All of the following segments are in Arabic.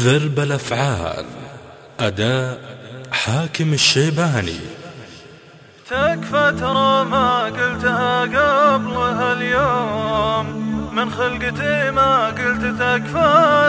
غرب الأفعال. أداء حاكم الشيباني. تكفى ترى ما قلتها قبلها اليوم، من خلقتي ما قلت تكفى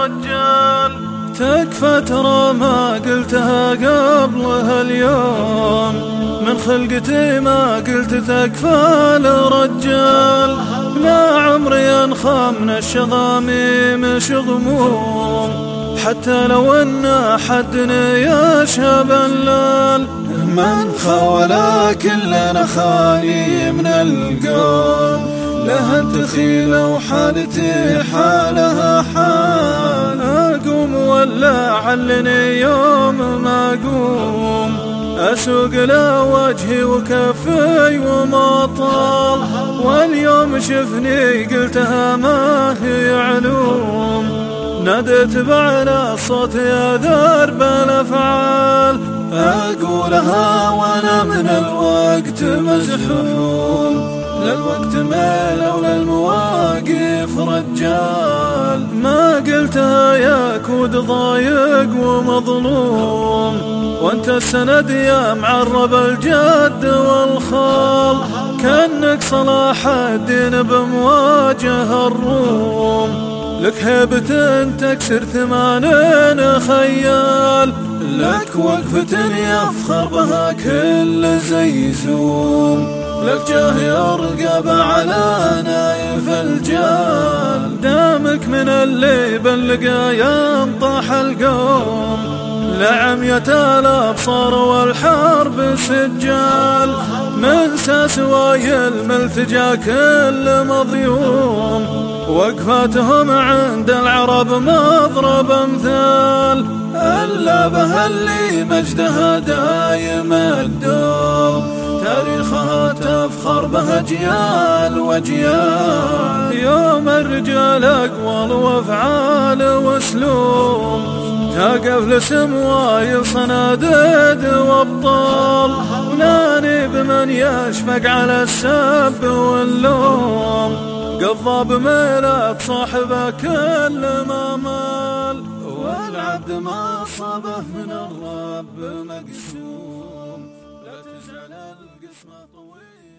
لرجال. تكفى ترى ما قلتها قبلها اليوم، من خلقتي ما قلت تكفى لرجال. لا عمري أنخى من الشظاميم شغموم، حتى لو أن حدني يشهب الليل. ما انخى ولكن لنا خالي من القوم، لها تخيلة وحالتي حالها حال. أقوم ولا علني يوم ما أقوم، أسوق لا وجهي وكفي وما طال. واليوم شفني قلتها ما هي علوم، نادت بعلى الصوت يا درب الأفعال. أقولها وأنا من الوقت مزحوم، للوقت ميل وللمواقف رجال. ما قلتها يا كود ضايق ومظلوم، وانت السند يا معرب الجد والخال. كأنك صلاح الدين بمواجه الروم، لك هيبة تكسر 80 خيال. لك وقفة يفخر بها كل زيزوم، لك جاه يرقب على نايف الجال. دامك من اللي بلقى ينطح القوم، لعمية الأبصار والحرب سجال. من ساسواي الملتجى كل مضيوم، وقفاتهم عند العرب مضرب امثال. ألا بها اللي مجدها دايم الدوم، تاريخها تفخر بها أجيال وأجيال. يوم الرجال أقوال وأفعال وأسلوب، تقف لسمواي صناديد وابطال. وناني بمن يشفق على السب واللوم، قضى بميلاد صاحبه كل ما مال. والعبد ما صابه من الرب مقسوم، لا تزعل القسمة طويل.